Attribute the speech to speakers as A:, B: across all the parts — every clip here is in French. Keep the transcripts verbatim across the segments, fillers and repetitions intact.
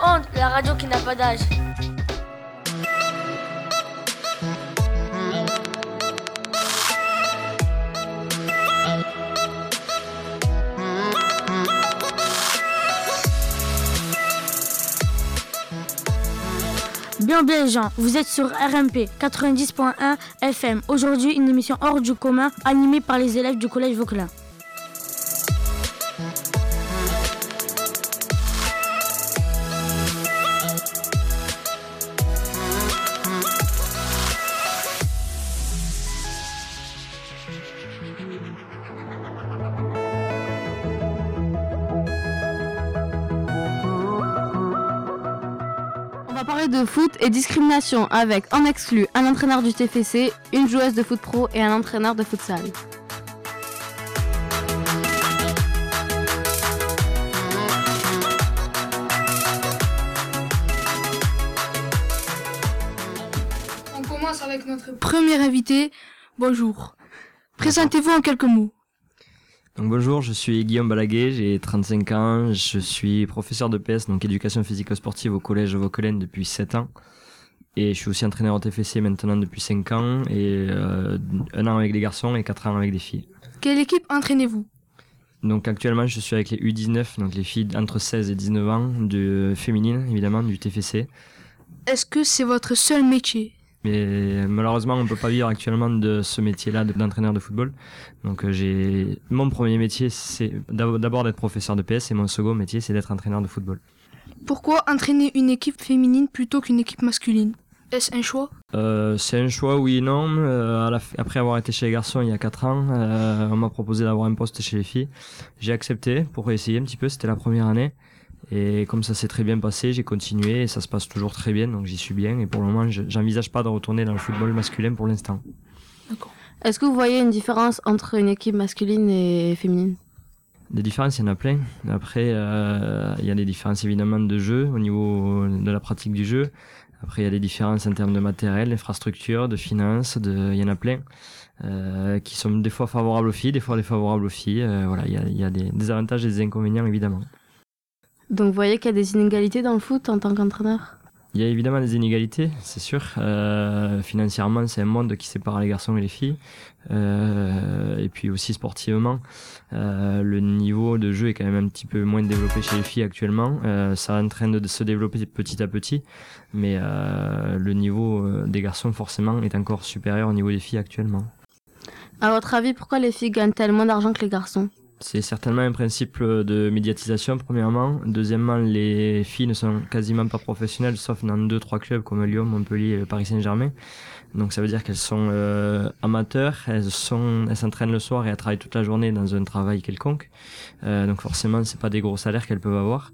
A: honte, la radio qui n'a pas d'âge.
B: Bien bien les gens, vous êtes sur R M P quatre-vingt-dix point un F M. Aujourd'hui, une émission hors du commun animée par les élèves du collège Vauquelin.
C: On va parler de foot et discrimination avec en exclu un entraîneur du T F C, une joueuse de foot pro et un entraîneur de futsal.
D: On commence avec notre premier invité. Bonjour. Présentez-vous en quelques mots.
E: Donc bonjour, je suis Guillaume Balaguet, j'ai trente-cinq ans, je suis professeur de P S, donc éducation physico-sportive au collège Vauquelin depuis sept ans. Et je suis aussi entraîneur au T F C maintenant depuis cinq ans, et euh, un an avec les garçons et quatre ans avec les filles.
D: Quelle équipe entraînez-vous ?
E: Donc actuellement je suis avec les U dix-neuf, donc les filles entre seize et dix-neuf ans, de féminine évidemment, du T F C.
D: Est-ce que c'est votre seul métier ?
E: Mais malheureusement, on ne peut pas vivre actuellement de ce métier-là d'entraîneur de football. Donc euh, j'ai mon premier métier, c'est d'abord d'être professeur de P S, et mon second métier, c'est d'être entraîneur de football.
D: Pourquoi entraîner une équipe féminine plutôt qu'une équipe masculine ? Est-ce un choix ?
E: euh, C'est un choix, oui et non. Euh, à la f... Après avoir été chez les garçons il y a quatre ans, euh, on m'a proposé d'avoir un poste chez les filles. J'ai accepté pour essayer un petit peu, c'était la première année. Et comme ça s'est très bien passé, j'ai continué et ça se passe toujours très bien, donc j'y suis bien. Et pour le moment, je, j'envisage pas de retourner dans le football masculin pour l'instant.
C: D'accord. Est-ce que vous voyez une différence entre une équipe masculine et féminine ?
E: Des différences, il y en a plein. Après, euh, il y a des différences évidemment de jeu, au niveau de la pratique du jeu. Après, il y a des différences en termes de matériel, d'infrastructure, de finances, de... il y en a plein. Euh, qui sont des fois favorables aux filles, des fois défavorables aux filles. Euh, voilà, il y a, il y a des, des avantages et des inconvénients évidemment.
C: Donc vous voyez qu'il y a des inégalités dans le foot en tant qu'entraîneur ?
E: Il y a évidemment des inégalités, c'est sûr. Euh, financièrement, c'est un monde qui sépare les garçons et les filles. Euh, et puis aussi sportivement, euh, le niveau de jeu est quand même un petit peu moins développé chez les filles actuellement. Euh, ça est en train de se développer petit à petit, mais euh, le niveau des garçons forcément est encore supérieur au niveau des filles actuellement.
C: À votre avis, pourquoi les filles gagnent-elles moins d'argent que les garçons ?
E: C'est certainement un principe de médiatisation, premièrement. Deuxièmement, les filles ne sont quasiment pas professionnelles, sauf dans deux, trois clubs comme Lyon, Montpellier et Paris Saint-Germain. Donc ça veut dire qu'elles sont euh, amateurs, elles sont, elles s'entraînent le soir et elles travaillent toute la journée dans un travail quelconque. Euh, donc forcément, c'est pas des gros salaires qu'elles peuvent avoir.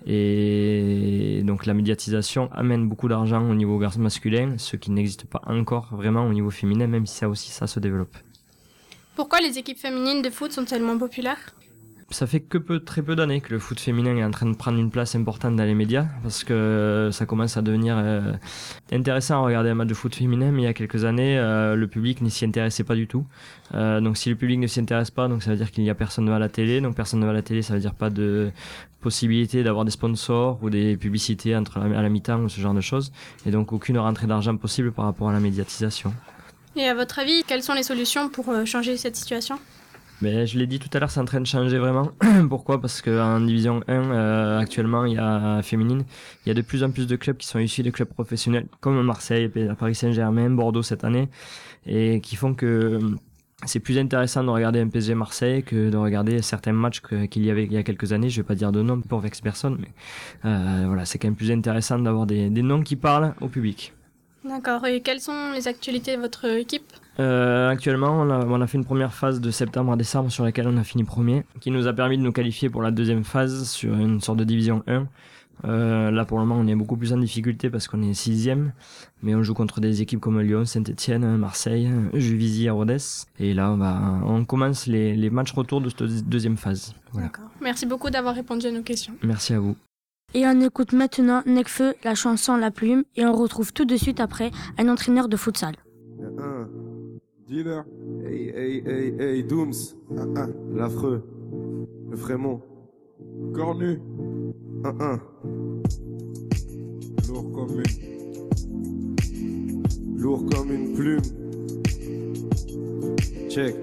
E: Et donc la médiatisation amène beaucoup d'argent au niveau garçon masculin, ce qui n'existe pas encore vraiment au niveau féminin, même si ça aussi, ça se développe.
F: Pourquoi les équipes féminines de foot sont tellement populaires ?
E: Ça fait que peu, très peu d'années que le foot féminin est en train de prendre une place importante dans les médias, parce que ça commence à devenir euh, intéressant à regarder un match de foot féminin, mais il y a quelques années, euh, le public ne s'y intéressait pas du tout. Euh, donc si le public ne s'y intéresse pas, donc ça veut dire qu'il n'y a personne devant la télé, donc personne devant la télé, ça veut dire pas de possibilité d'avoir des sponsors ou des publicités entre la, à la mi-temps ou ce genre de choses, et donc aucune rentrée d'argent possible par rapport à la médiatisation.
F: Et à votre avis, quelles sont les solutions pour changer cette situation ?
E: Mais je l'ai dit tout à l'heure, c'est en train de changer vraiment. Pourquoi ? Parce qu'en division un, euh, actuellement, il y a féminine, il y a de plus en plus de clubs qui sont issus de clubs professionnels, comme Marseille, Paris Saint-Germain, Bordeaux cette année, et qui font que c'est plus intéressant de regarder un P S G Marseille que de regarder certains matchs que, qu'il y avait il y a quelques années. Je vais pas dire de nom pour vex personne, mais euh, voilà, c'est quand même plus intéressant d'avoir des, des noms qui parlent au public.
F: D'accord. Et quelles sont les actualités de votre équipe ?
E: Euh, actuellement, on a, on a fait une première phase de septembre à décembre sur laquelle on a fini premier, qui nous a permis de nous qualifier pour la deuxième phase sur une sorte de division un. Euh, là, pour le moment, on est beaucoup plus en difficulté parce qu'on est sixième, mais on joue contre des équipes comme Lyon, Saint-Etienne, Marseille, Juvisy, Rodez. Et là, on, va, on commence les, les matchs retour de cette deuxième phase. Voilà.
F: D'accord. Merci beaucoup d'avoir répondu à nos questions.
E: Merci à vous.
B: Et on écoute maintenant Nekfeu, la chanson La Plume, et on retrouve tout de suite après un entraîneur de futsal.
G: Un dealer, hey hey hey hey Dooms, un un l'affreux, le Frémont, cornu, un un Lourd comme une. Lourd comme une plume. Check.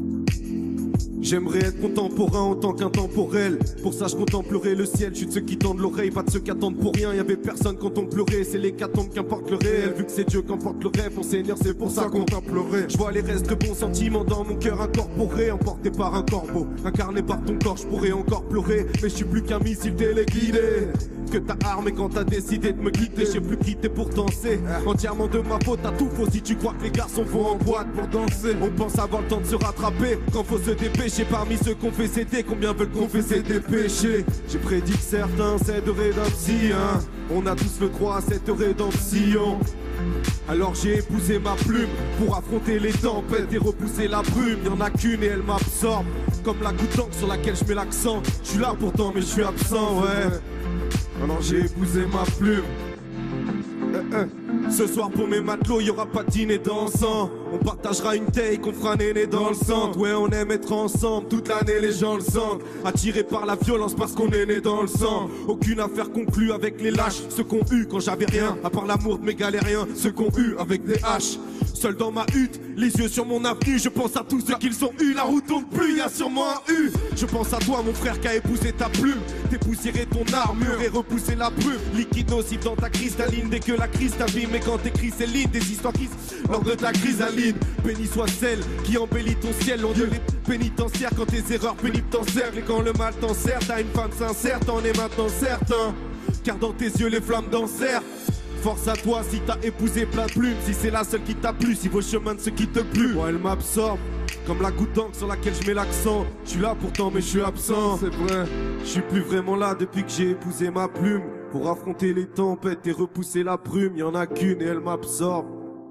G: J'aimerais être contemporain en tant qu'intemporel. Pour ça je contemplerai le ciel. Je suis de ceux qui tendent l'oreille, pas de ceux qui attendent pour rien. Y'avait personne quand on pleurait, c'est l'hécatombe qu'importe le réel. Vu que c'est Dieu qu'emporte le rêve, mon Seigneur c'est pour ça qu'on t'implorait. Je vois les restes de bons sentiments dans mon cœur incorporé, emporté par un corbeau, incarné par ton corps. Je pourrais encore pleurer, mais je suis plus qu'un missile téléguidé. Que ta arme et quand t'as décidé de me quitter, je sais plus qui t'es pour danser. Entièrement de ma faute, t'as tout faux si tu crois que les garçons vont en boîte pour danser. On pense avoir le temps de se rattraper quand faut se dépêcher. Parmi ceux qu'on fait céder, combien veulent confesser des péchés? J'ai prédit que certains c'est de rédemption. On a tous le droit à cette rédemption. Alors j'ai épousé ma plume pour affronter les tempêtes et repousser la brume. Y'en a qu'une et elle m'absorbe comme la goutte d'encre sur laquelle je mets l'accent. Je suis là pourtant mais je suis absent, ouais. Alors j'ai épousé ma plume. Euh, euh. Ce soir pour mes matelots, y'aura pas de dîner dansant. On partagera une take, on fera un aîné dans le centre. Ouais, on aime être ensemble, toute l'année les gens le sentent. Attirés par la violence parce qu'on est né dans le sang. Aucune affaire conclue avec les lâches. Ceux qu'on eu quand j'avais rien, à part l'amour de mes galériens. Ceux qu'on eu avec des haches. Seul dans ma hutte, les yeux sur mon avenue. Je pense à tous ceux qu'ils ont eu, la route tourne plus, y'a sûrement un U. Je pense à toi mon frère qui a épousé ta plume. Dépoussiérer ton armure et repousser la brume. Liquide nocif dans ta cristalline dès que la crise t'abîme. Et quand t'écris c'est ligne, des histoires qui lors de ta chrysaline. Béni soit celle qui embellit ton ciel. On dirait pénitentiaire quand tes erreurs pénibles t'encerclent. Et quand le mal t'enserre, t'as une femme sincère, t'en es maintenant certain. Car dans tes yeux les flammes dansèrent. Force à toi si t'as épousé plein de plumes. Si c'est la seule qui t'a plu, si vos chemins ne se quittent plus. Moi elle m'absorbe comme la goutte d'encre sur laquelle je mets l'accent. Je suis là pourtant mais je suis absent. C'est vrai, je suis plus vraiment là depuis que j'ai épousé ma plume. Pour affronter les tempêtes et repousser la brume. Y'en a qu'une et elle m'absorbe.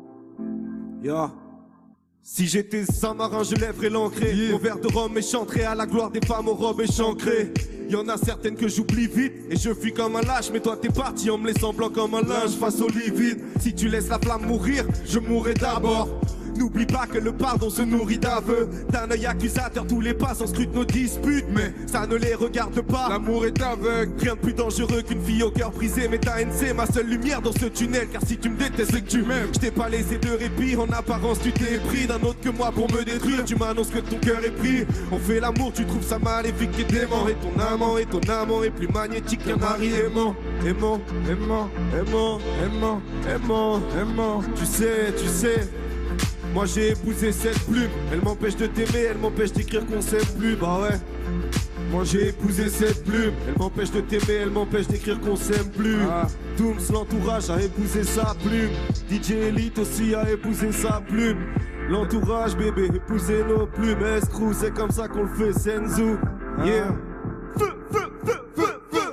G: Ya yeah. Si j'étais Saint-Marin, je lèverais l'ancré. Yeah. Mon verre de rhum et chanterais à la gloire des femmes aux robes échancrées. Y'en a certaines que j'oublie vite et je fuis comme un lâche. Mais toi t'es parti en me laissant blanc comme un linge face au lit vide. Si tu laisses la flamme mourir, je mourrai d'abord. N'oublie pas que le pardon se nourrit d'aveux. D'un œil accusateur, tous les passants scrutent nos disputes. Mais ça ne les regarde pas, l'amour est aveugle. Rien de plus dangereux qu'une fille au cœur brisé. Mais ta haine c'est ma seule lumière dans ce tunnel. Car si tu me détestes c'est que tu m'aimes. Je t'ai pas laissé de répit, en apparence tu t'es pris d'un autre que moi pour me détruire. Tu m'annonces que ton cœur est pris. On fait l'amour, tu trouves ça maléfique et dément. Et ton amant, et ton amant est plus magnétique qu'un mari aimant. Aimant, aimant, aimant, aimant, aimant, aimant. Tu sais, tu sais. Moi j'ai épousé cette plume. Elle m'empêche de t'aimer, elle m'empêche d'écrire qu'on s'aime plus. Bah ouais. Moi j'ai épousé cette plume. Elle m'empêche de t'aimer, elle m'empêche d'écrire qu'on s'aime plus. ah. Dooms, l'entourage a épousé sa plume. D J Elite aussi a épousé sa plume. L'entourage bébé, épouser nos plumes. Escrew, c'est comme ça qu'on le fait, Senzu. Yeah. Feu, feu, feu, feu, feu.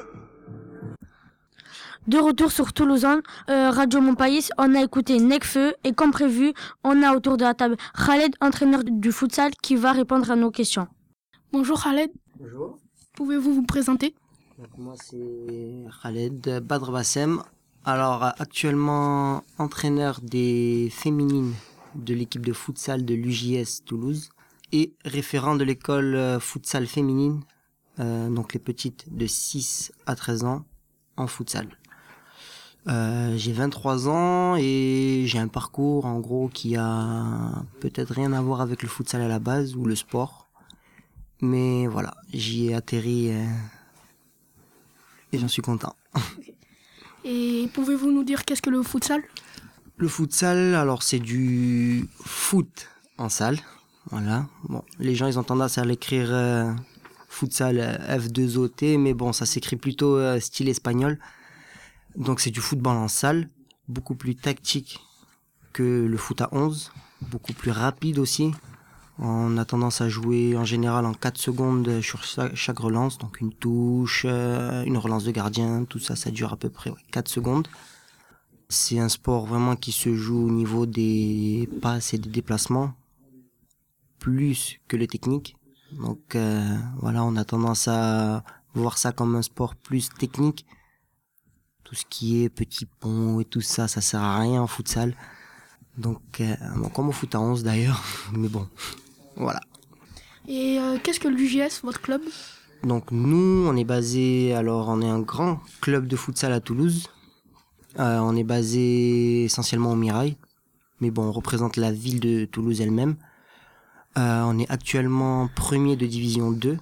B: De retour sur Toulousain, euh, Radio Montpaïs, on a écouté Necfeu et comme prévu, on a autour de la table Khaled, entraîneur du futsal, qui va répondre à nos questions.
D: Bonjour Khaled.
A: Bonjour.
D: Pouvez-vous vous présenter?
A: Donc, moi c'est Khaled Badr Bassem. Alors actuellement entraîneur des féminines de l'équipe de futsal de l'U J S Toulouse et référent de l'école futsal féminine, euh, donc les petites de six à treize ans en futsal. Euh, j'ai vingt-trois ans et j'ai un parcours en gros qui a peut-être rien à voir avec le futsal à la base ou le sport. Mais voilà, j'y ai atterri euh, et j'en suis content.
D: Et pouvez-vous nous dire qu'est-ce que le futsal?
A: Le futsal, alors c'est du foot en salle. Voilà. Bon, les gens ils ont tendance à l'écrire euh, futsal euh, F deux O T, mais bon, ça s'écrit plutôt euh, style espagnol. Donc c'est du football en salle, beaucoup plus tactique que le foot à onze, beaucoup plus rapide aussi. On a tendance à jouer en général en quatre secondes sur chaque relance, donc une touche, une relance de gardien, tout ça, ça dure à peu près ouais, quatre secondes. C'est un sport vraiment qui se joue au niveau des passes et des déplacements, plus que les techniques. Donc euh, voilà, on a tendance à voir ça comme un sport plus technique. Tout ce qui est petit pont et tout ça, ça sert à rien en futsal. Donc, euh, bon, comme au foot à onze d'ailleurs, mais bon, voilà.
D: Et euh, qu'est-ce que l'U J S, votre club?
A: Donc nous, on est basé, alors on est un grand club de futsal à Toulouse. Euh, on est basé essentiellement au Mirail, mais bon, on représente la ville de Toulouse elle-même. Euh, on est actuellement premier de division deux,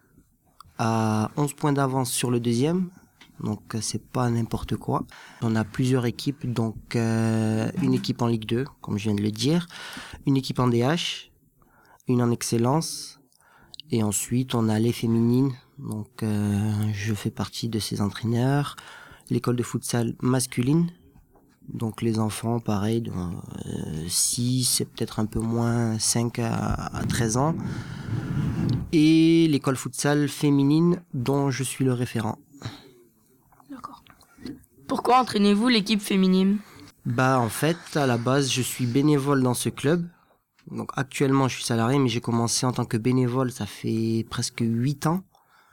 A: à onze points d'avance sur le deuxième, donc c'est pas n'importe quoi. On a plusieurs équipes, donc euh, une équipe en Ligue deux, comme je viens de le dire, une équipe en D H, une en Excellence, et ensuite on a les féminines, donc euh, je fais partie de ces entraîneurs, l'école de futsal masculine, donc les enfants pareil, de euh, six, c'est peut-être un peu moins, cinq à treize ans, et l'école futsal féminine dont je suis le référent.
H: D'accord. Pourquoi entraînez-vous l'équipe féminine ?
A: Bah en fait, à la base, je suis bénévole dans ce club. Donc actuellement, je suis salarié, mais j'ai commencé en tant que bénévole, ça fait presque huit ans.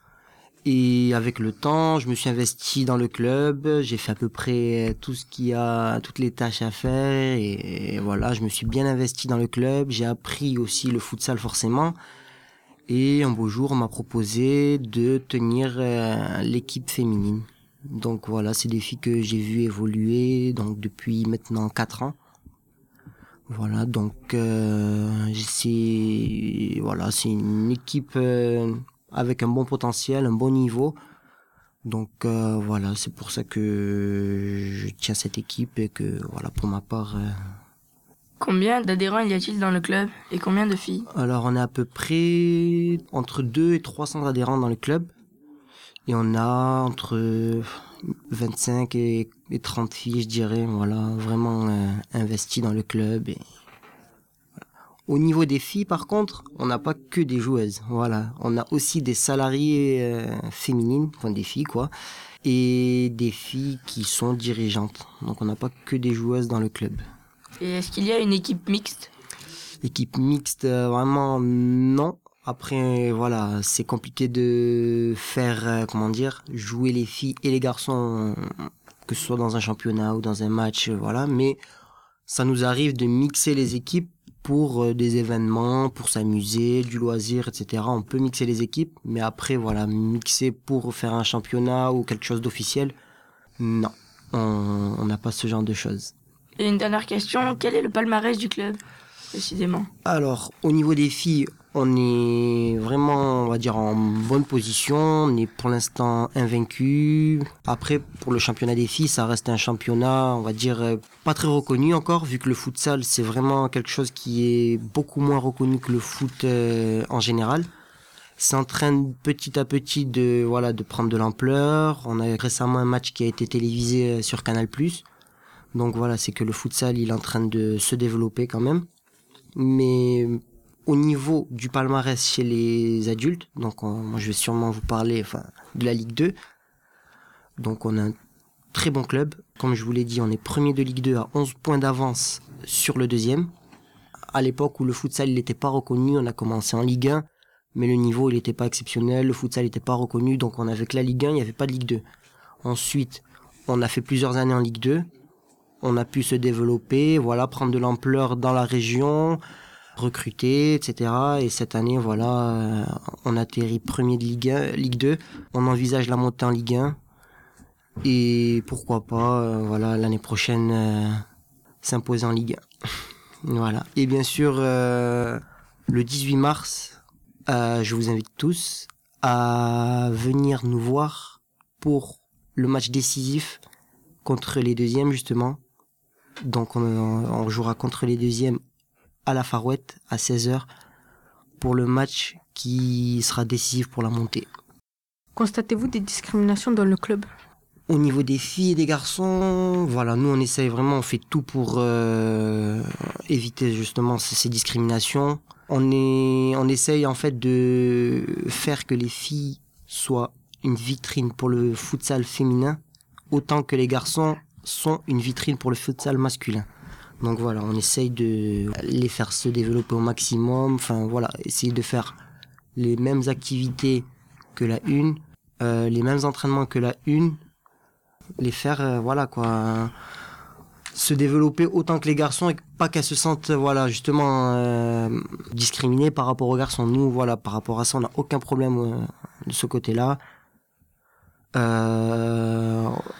A: Et avec le temps, je me suis investi dans le club, j'ai fait à peu près tout ce qu'il y a, toutes les tâches à faire, et voilà, je me suis bien investi dans le club, j'ai appris aussi le futsal forcément. Et un beau jour, on m'a proposé de tenir euh, l'équipe féminine. Donc voilà, c'est des filles que j'ai vues évoluer donc depuis maintenant quatre ans. Voilà, donc euh, c'est voilà, c'est une équipe euh, avec un bon potentiel, un bon niveau. Donc euh, voilà, c'est pour ça que je tiens cette équipe et que voilà, pour ma part. Euh,
H: Combien d'adhérents y a-t-il dans le club et combien de filles ?
A: Alors on a à peu près entre deux et trois cents adhérents dans le club. Et on a entre vingt-cinq et trente filles, je dirais, voilà, vraiment euh, investies dans le club. Et voilà. Au niveau des filles, par contre, on n'a pas que des joueuses, voilà. On a aussi des salariées euh, féminines, enfin des filles quoi, et des filles qui sont dirigeantes. Donc on n'a pas que des joueuses dans le club.
H: Et est-ce qu'il y a une équipe mixte ?
A: Équipe mixte, euh, vraiment non. Après, voilà, c'est compliqué de faire, euh, comment dire, jouer les filles et les garçons, que ce soit dans un championnat ou dans un match, euh, voilà. Mais ça nous arrive de mixer les équipes pour euh, des événements, pour s'amuser, du loisir, et cetera. On peut mixer les équipes, mais après, voilà, mixer pour faire un championnat ou quelque chose d'officiel, non, on n'a pas ce genre de choses.
H: Et une dernière question, quel est le palmarès du club, précisément ?
A: Alors, au niveau des filles, on est vraiment, on va dire, en bonne position. On est pour l'instant invaincu. Après, pour le championnat des filles, ça reste un championnat, on va dire, pas très reconnu encore, vu que le futsal, c'est vraiment quelque chose qui est beaucoup moins reconnu que le foot euh, en général. C'est en train petit à petit de, voilà, de prendre de l'ampleur. On a récemment un match qui a été télévisé sur Canal plus. Donc voilà, c'est que le futsal, il est en train de se développer quand même. Mais au niveau du palmarès chez les adultes, donc on, moi je vais sûrement vous parler enfin, de la Ligue deux. Donc on a un très bon club. Comme je vous l'ai dit, on est premier de Ligue deux à onze points d'avance sur le deuxième. À l'époque où le futsal n'était pas reconnu, on a commencé en Ligue un, mais le niveau il n'était pas exceptionnel, le futsal n'était pas reconnu, donc on avait que la Ligue un, il n'y avait pas de Ligue deux. Ensuite, on a fait plusieurs années en Ligue deux. On a pu se développer, voilà, prendre de l'ampleur dans la région, recruter, et cetera. Et cette année, voilà, euh, on atterrit premier de Ligue un, Ligue deux. On envisage la montée en Ligue un. Et pourquoi pas, euh, voilà, l'année prochaine, euh, s'imposer en Ligue un. Voilà. Et bien sûr, euh, le dix-huit mars, euh, je vous invite tous à venir nous voir pour le match décisif contre les deuxièmes, justement. Donc on, on jouera contre les deuxièmes à la Farouette à seize heures pour le match qui sera décisif pour la montée.
I: Constatez-vous des discriminations dans le club ?
A: Au niveau des filles et des garçons, voilà, nous on essaye vraiment, on fait tout pour euh, éviter justement ces, ces discriminations. On, est, on essaye en fait de faire que les filles soient une vitrine pour le futsal féminin, autant que les garçons sont une vitrine pour le futsal masculin. Donc voilà, on essaye de les faire se développer au maximum, enfin voilà, essayer de faire les mêmes activités que la une, euh, les mêmes entraînements que la une, les faire, euh, voilà quoi, se développer autant que les garçons et pas qu'elles se sentent, voilà, justement euh, discriminées par rapport aux garçons. Nous, voilà, par rapport à ça, on n'a aucun problème euh, de ce côté-là. Euh,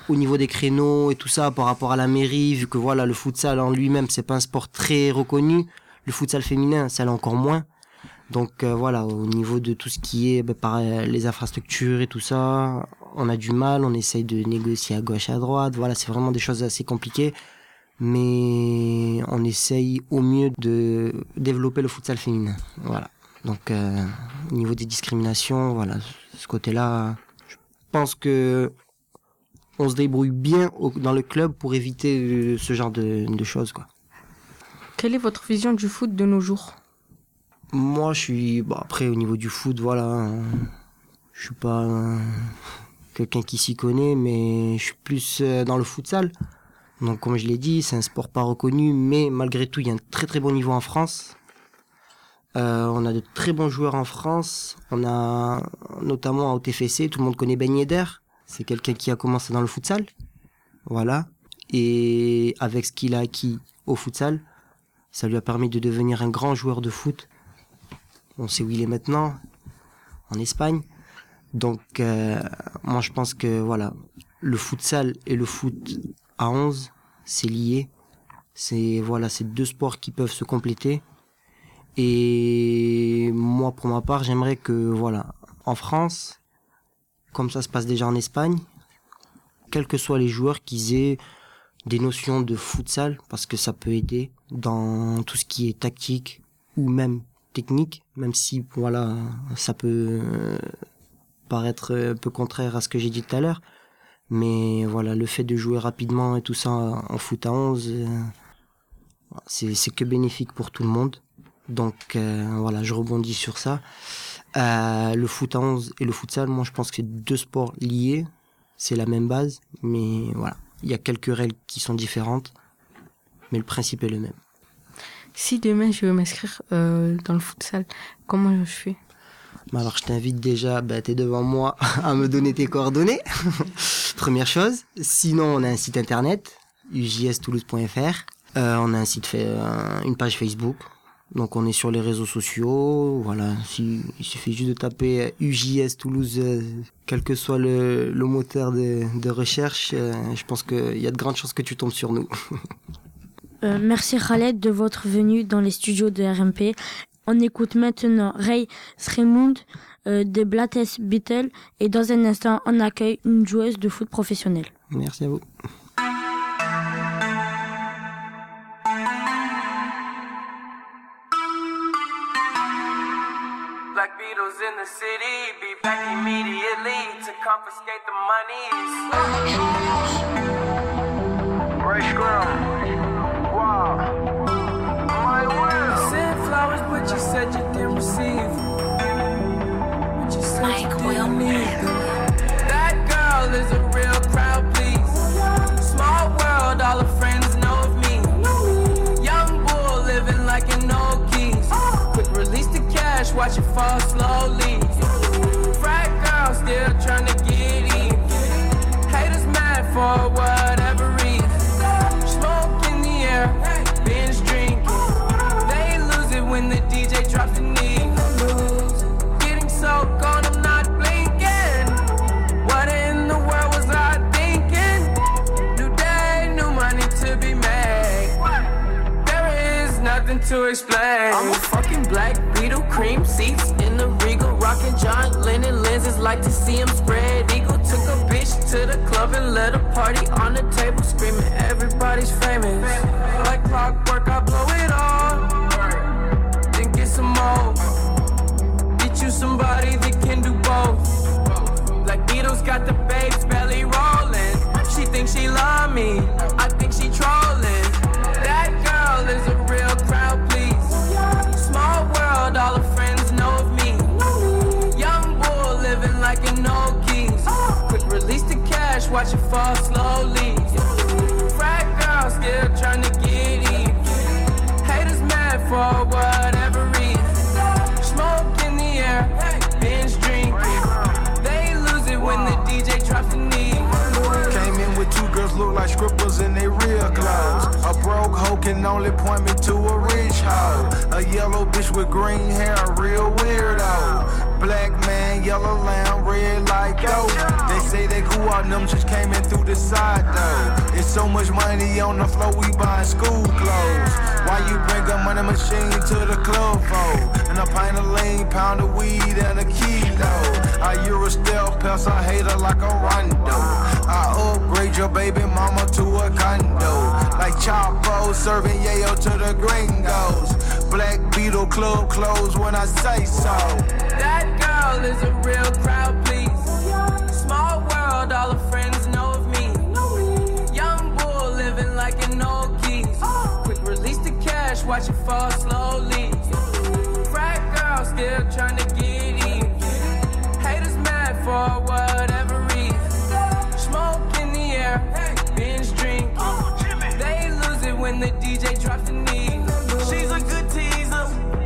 A: au niveau des créneaux et tout ça par rapport à la mairie, vu que voilà, le futsal en lui-même, c'est pas un sport très reconnu. Le futsal féminin, ça l'est encore moins. Donc euh, voilà, au niveau de tout ce qui est bah, par euh, les infrastructures et tout ça, on a du mal, on essaye de négocier à gauche et à droite. Voilà, c'est vraiment des choses assez compliquées. Mais on essaye au mieux de développer le futsal féminin. Voilà. Donc euh, au niveau des discriminations, voilà, ce côté-là, je pense que on se débrouille bien au, dans le club pour éviter euh, ce genre de, de choses, quoi.
I: Quelle est votre vision du foot de nos jours ?
A: Moi, je suis... Bon, après, au niveau du foot, voilà, euh, je suis pas euh, quelqu'un qui s'y connaît, mais je suis plus euh, dans le futsal. Donc, comme je l'ai dit, c'est un sport pas reconnu, mais malgré tout, il y a un très très bon niveau en France. Euh, on a de très bons joueurs en France. On a notamment au T F C, tout le monde connaît Ben Yedder. C'est quelqu'un qui a commencé dans le futsal. Voilà. Et avec ce qu'il a acquis au futsal, ça lui a permis de devenir un grand joueur de foot. On sait où il est maintenant, en Espagne. Donc, euh, moi, je pense que voilà, le futsal et le foot à onze, c'est lié. C'est voilà, c'est deux sports qui peuvent se compléter. Et moi, pour ma part, j'aimerais que voilà, en France, comme ça se passe déjà en Espagne, quels que soient les joueurs, qu'ils aient des notions de futsal, parce que ça peut aider dans tout ce qui est tactique ou même technique, même si voilà, ça peut euh, paraître un peu contraire à ce que j'ai dit tout à l'heure, mais voilà, le fait de jouer rapidement et tout ça en foot à onze, euh, c'est, c'est que bénéfique pour tout le monde. Donc euh, voilà, je rebondis sur ça. Euh, le foot à onze et le futsal, moi je pense que c'est deux sports liés, c'est la même base, mais voilà, il y a quelques règles qui sont différentes, mais le principe est le même.
I: Si demain je veux m'inscrire euh, dans le futsal, comment je fais ?
A: Alors je t'invite déjà, bah, t'es devant moi, à me donner tes coordonnées, première chose. Sinon on a un site internet, u j s toulouse point f r, euh, on a un site, fait, euh, une page Facebook, donc on est sur les réseaux sociaux, voilà, si, il suffit juste de taper U J S Toulouse, euh, quel que soit le, le moteur de, de recherche, euh, je pense qu'il y a de grandes chances que tu tombes sur nous.
B: Euh, merci Khaled de votre venue dans les studios de R M P. On écoute maintenant Ray Sremund euh, de Blattes Beetle et dans un instant on accueille une joueuse de foot professionnelle.
A: Merci à vous.
J: Black Beatles in the city, be back immediately to confiscate the monies. Ray Scrum. My world. You sent flowers, but you said you didn't receive. But you said like you didn't need them. That girl is a real crowd, please. Small world, all her friends know of me. Young bull living like an old geese. Quick release the cash, watch it fall slowly. Frat girl still trying to get in. Haters mad for whatever reason. Smoke in the air. Binge drinking, they lose it when the D J drops the knee. Getting so gone, I'm not blinking. What in the world was I thinking? New day, new money to be made. There is nothing to explain. I'm a fucking black Beetle, cream seats in the Regal, rocking John Lennon lenses, like to see him spread eagle. Took a bitch to the club and let a party on the table, screaming everybody's famous. Like clockwork, I blow it all, then get some more. Get you somebody that can do both. Like Beatles got the babes belly rolling. She thinks she love me, I think she trolling. That girl is a real crowd, please. Small world, all her friends know of me. Young bull living like an old geese. Quick release the cash, watch it fall slowly. Frat girl still trying to get in. Haters mad for whatever reason. Smoke in the air, binge drinking. They lose it when the D J drops the knee.
K: Came in with two girls look like strippers in their real clothes. A broke hoe can only point me to a rich hoe. A yellow bitch with green hair, a real weirdo. Black man, yellow lamb, red like gold. They say they grew up, them just came in through the side though. It's so much money on the floor, we buying school clothes. Why you bring a money machine to the club for? And a pint of lean, pound of weed, and a kilo. I Euro stealth, pass a hater like a rondo. I upgrade your baby mama to a condo. Like Chapo, serving yayo to the gringos. Black Beetle club closed when I say so.
J: That girl is a real crowd, please. Small world, all her friends know of me. Young bull living like an old geese. Quick release the cash, watch it fall slowly. Frat girl still trying to get in. Haters mad for whatever reason. Smoke in the air, binge drink. They lose it when the D J drops the knee. She's a good teaser,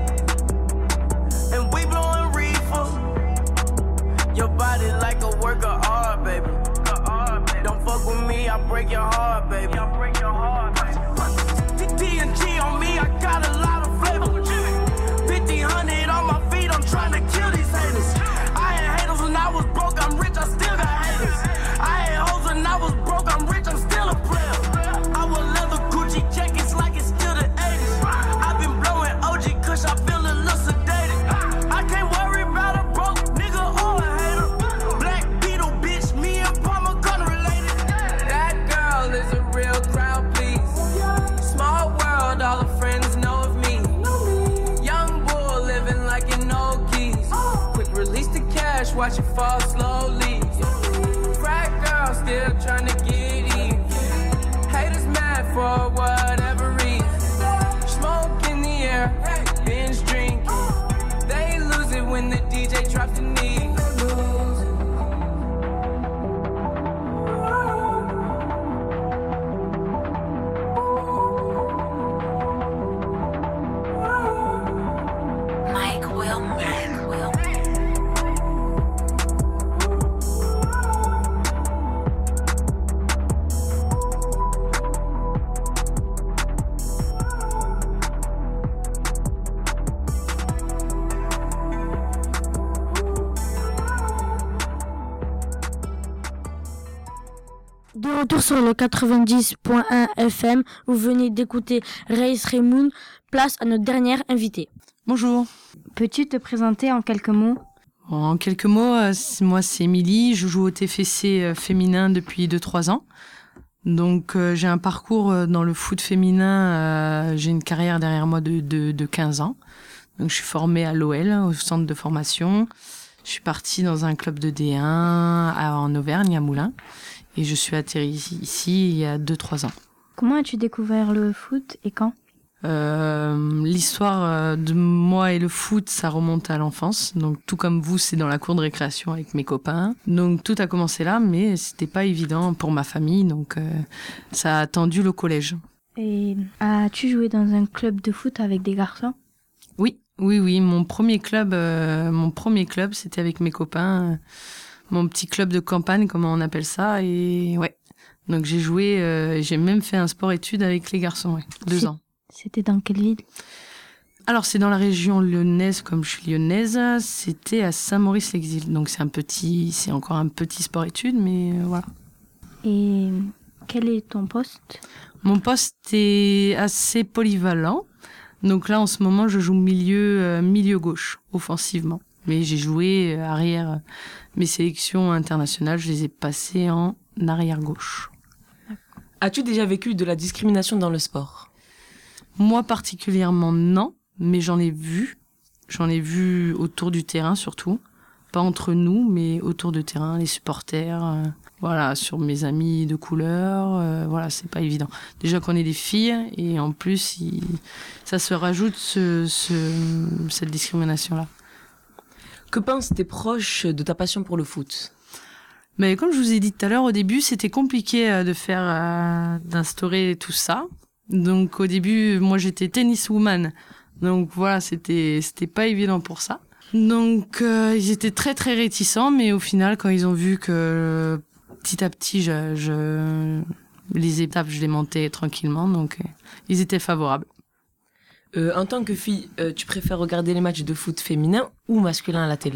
J: and we blowing reefer. Your body like a work of art, baby. Don't fuck with me, I break your heart, baby. I break your heart, baby. D and G on me, I got a lot of flavor. fifteen hundred on my feet, I'm trying to kill these haters. I had haters when I was broke, I'm rich, I still got haters. I had hoes when I was broke, I'm rich, I'm still a player. I wear leather Gucci jackets like it's still the eighties. I've been blowing O G kush, I feel a little sedated. I can't worry about a broke nigga or a hater. Black Beetle, bitch, me and Palmer gun related. That girl is a real crowd, please. Small world, all her friends know of me. Young bull living like an old geese. Quick release the cash, watch it fall slowly. Frat girl still trying to get in. Haters mad for whatever reason. Smoke in the air, binge drink. They lose it when the D J drops the knee.
L: Mike Will, Mike Will.
B: De retour sur le quatre-vingt-dix point un F M, vous venez d'écouter Reis Raymond. Place à notre dernière invitée.
M: Bonjour.
C: Peux-tu te présenter en quelques mots?
M: En quelques mots, euh, c'est- moi c'est Émilie, je joue au T F C euh, féminin depuis deux trois ans. Donc euh, j'ai un parcours euh, dans le foot féminin, euh, j'ai une carrière derrière moi de, de, de quinze ans. Donc je suis formée à l'O L, au centre de formation. Je suis partie dans un club de D un à, en Auvergne, à Moulins. Et je suis atterrie ici il y a deux trois ans.
C: Comment as-tu découvert le foot et quand?
M: Euh, l'histoire de moi et le foot, ça remonte à l'enfance. Donc, tout comme vous, c'est dans la cour de récréation avec mes copains. Donc, tout a commencé là, mais c'était pas évident pour ma famille. Donc, euh, ça a attendu le collège.
C: Et as-tu joué dans un club de foot avec des garçons?
M: Oui, oui, oui. Mon premier club, euh, mon premier club, c'était avec mes copains. Euh, mon petit club de campagne, comme on appelle ça. Et ouais. Donc, j'ai joué, euh, j'ai même fait un sport-études avec les garçons, ouais. Deux
C: C'est-
M: ans.
C: C'était dans quelle ville?
M: Alors, c'est dans la région lyonnaise, comme je suis lyonnaise. C'était à Saint-Maurice-l'Exil. Donc, c'est un petit, c'est encore un petit sport-études, mais euh, voilà.
C: Et quel est ton poste?
M: Mon poste est assez polyvalent. Donc là, en ce moment, je joue milieu, euh, milieu gauche, offensivement. Mais j'ai joué euh, arrière. Mes sélections internationales, je les ai passées en arrière gauche.
N: As-tu déjà vécu de la discrimination dans le sport?
M: Moi particulièrement non, mais j'en ai vu. J'en ai vu autour du terrain surtout. Pas entre nous, mais autour du terrain, les supporters. euh, voilà, sur mes amis de couleur. euh, voilà, c'est pas évident. Déjà qu'on est des filles, et en plus, il- ça se rajoute ce, ce, cette discrimination-là.
N: Que pensent tes proches de ta passion pour le foot?
M: Mais comme je vous ai dit tout à l'heure, au début, c'était compliqué euh, de faire, euh, d'instaurer tout ça. Donc au début, moi j'étais tenniswoman, donc voilà, c'était c'était pas évident pour ça. Donc euh, ils étaient très très réticents, mais au final, quand ils ont vu que euh, petit à petit, je, je les étapes, je les montais tranquillement, donc euh, ils étaient favorables.
N: Euh, en tant que fille, euh, tu préfères regarder les matchs de foot féminin ou masculin à la télé?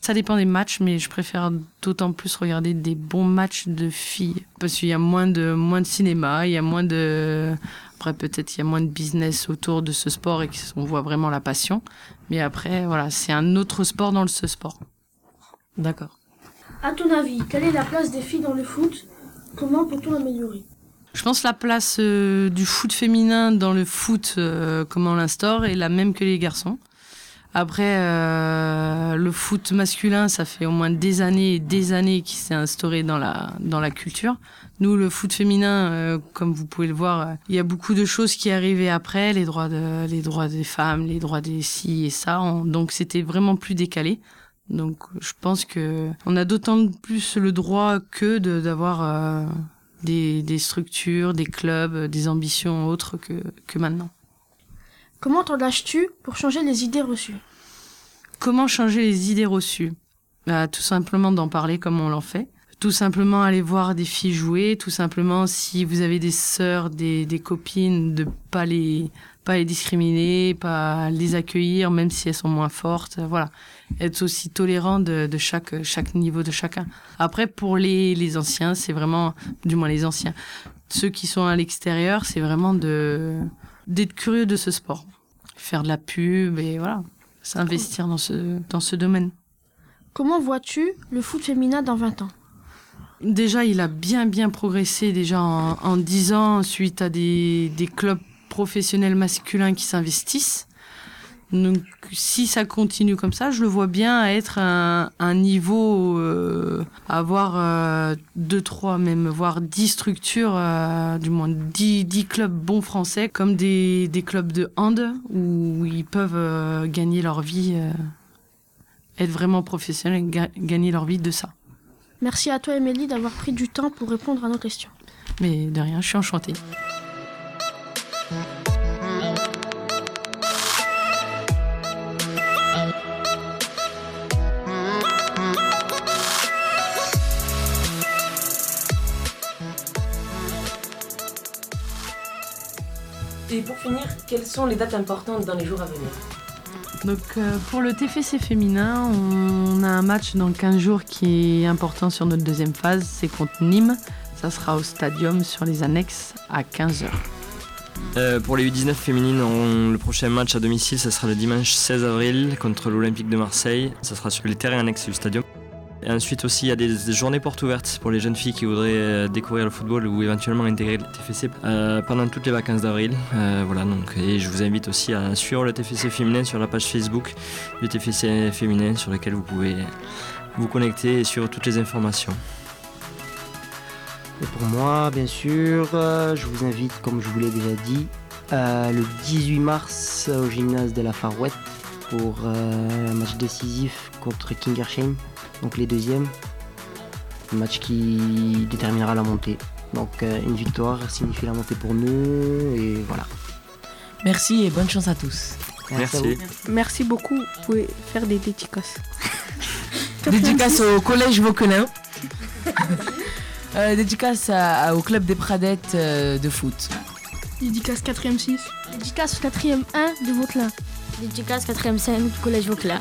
M: Ça dépend des matchs, mais je préfère d'autant plus regarder des bons matchs de filles. Parce qu'il y a moins de, moins de cinéma, il y a moins de... Après, peut-être il y a moins de business autour de ce sport et qu'on voit vraiment la passion. Mais après, voilà, c'est un autre sport dans ce sport.
N: D'accord.
B: À ton avis, quelle est la place des filles dans le foot? Comment peut-on l'améliorer?
M: Je pense que la place euh, du foot féminin dans le foot, euh, comme on l'instaure, est la même que les garçons. Après, euh, le foot masculin, ça fait au moins des années et des années qu'il s'est instauré dans la, dans la culture. Nous, le foot féminin, euh, comme vous pouvez le voir, il euh, y a beaucoup de choses qui arrivaient après, les droits, de, les droits des femmes, les droits des ci et ça. On, donc, c'était vraiment plus décalé. Donc, je pense que on a d'autant plus le droit que de, d'avoir euh, des, des structures, des clubs, des ambitions autres que, que maintenant.
B: Comment t'engages-tu pour changer les idées reçues?
M: Comment changer les idées reçues? Bah, tout simplement d'en parler comme on l'en fait. Tout simplement aller voir des filles jouer. Tout simplement, si vous avez des sœurs, des, des copines, de pas les, pas les discriminer, pas les accueillir, même si elles sont moins fortes. Voilà. Être aussi tolérant de, de chaque, chaque niveau de chacun. Après, pour les, les anciens, c'est vraiment, du moins les anciens, ceux qui sont à l'extérieur, c'est vraiment de, d'être curieux de ce sport. Faire de la pub et voilà, s'investir dans ce, dans ce domaine.
B: Comment vois-tu le foot féminin dans vingt ans?
M: Déjà, il a bien, bien progressé déjà en, en dix ans suite à des, des clubs professionnels masculins qui s'investissent. Donc, si ça continue comme ça, je le vois bien à être un, un niveau, euh, avoir euh, deux, trois, même voire dix structures, euh, du moins dix, dix clubs bons français, comme des, des clubs de hand où ils peuvent euh, gagner leur vie, euh, être vraiment professionnels, ga- gagner leur vie de ça.
B: Merci à toi, Émilie, d'avoir pris du temps pour répondre à nos questions.
M: Mais de rien, je suis enchantée.
N: Et pour finir, quelles sont les dates importantes dans les jours à venir?
M: Donc euh, pour le T F C féminin, on a un match dans quinze jours qui est important sur notre deuxième phase, c'est contre Nîmes. Ça sera au Stadium sur les annexes à quinze heures.
E: Euh, pour les U dix-neuf féminines, on- le prochain match à domicile, ça sera le dimanche seize avril contre l'Olympique de Marseille. Ça sera sur les terrains annexes du Stadium. Et ensuite aussi, il y a des, des journées portes ouvertes pour les jeunes filles qui voudraient euh, découvrir le football ou éventuellement intégrer le T F C euh, pendant toutes les vacances d'avril. Euh, voilà, donc, et je vous invite aussi à suivre le T F C féminin sur la page Facebook du T F C féminin sur laquelle vous pouvez vous connecter et suivre toutes les informations.
A: Et pour moi, bien sûr, euh, je vous invite, comme je vous l'ai déjà dit, euh, le dix-huit mars au gymnase de la Farouette pour euh, un match décisif contre Kingersheim, donc les deuxièmes. Un match qui déterminera la montée. Donc euh, une victoire signifie la montée pour nous et voilà.
N: Merci et bonne chance à tous.
A: Merci. Merci.
I: Merci beaucoup. Vous pouvez faire des dédicaces.
N: Dédicace au collège Vauquelin. euh, dédicace à- au club des Pradettes euh, de foot.
D: Dédicace quatrième six.
B: Dédicace quatrième un de Vauquelin. Dédicace quatrième cinq du collège Vauquelin.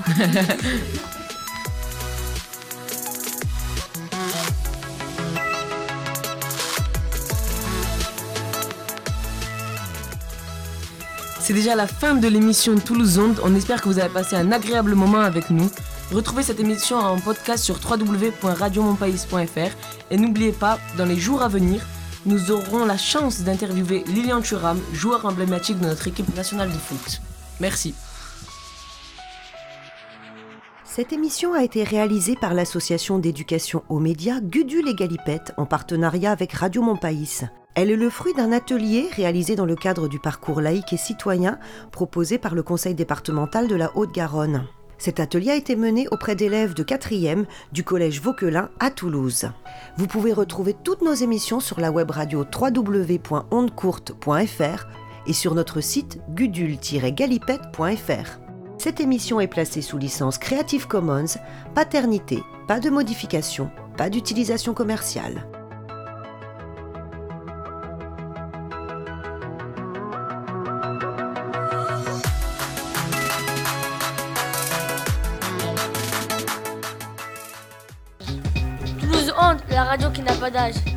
N: C'est déjà la fin de l'émission Toulouse Onde. On espère que vous avez passé un agréable moment avec nous. Retrouvez cette émission en podcast sur w w w point radio mon pays point f r et n'oubliez pas, dans les jours à venir, nous aurons la chance d'interviewer Lilian Thuram, joueur emblématique de notre équipe nationale de foot. Merci.
O: Cette émission a été réalisée par l'association d'éducation aux médias Gudule et Galipette en partenariat avec Radio Montpaïs. Elle est le fruit d'un atelier réalisé dans le cadre du parcours laïque et citoyen proposé par le conseil départemental de la Haute-Garonne. Cet atelier a été mené auprès d'élèves de quatrième du collège Vauquelin à Toulouse. Vous pouvez retrouver toutes nos émissions sur la web radio w w w point ondecourte point f r et sur notre site gudule tiret galipette point f r. Cette émission est placée sous licence Creative Commons, paternité, pas de modification, pas d'utilisation commerciale.
B: radio qui n'a pas d'âge.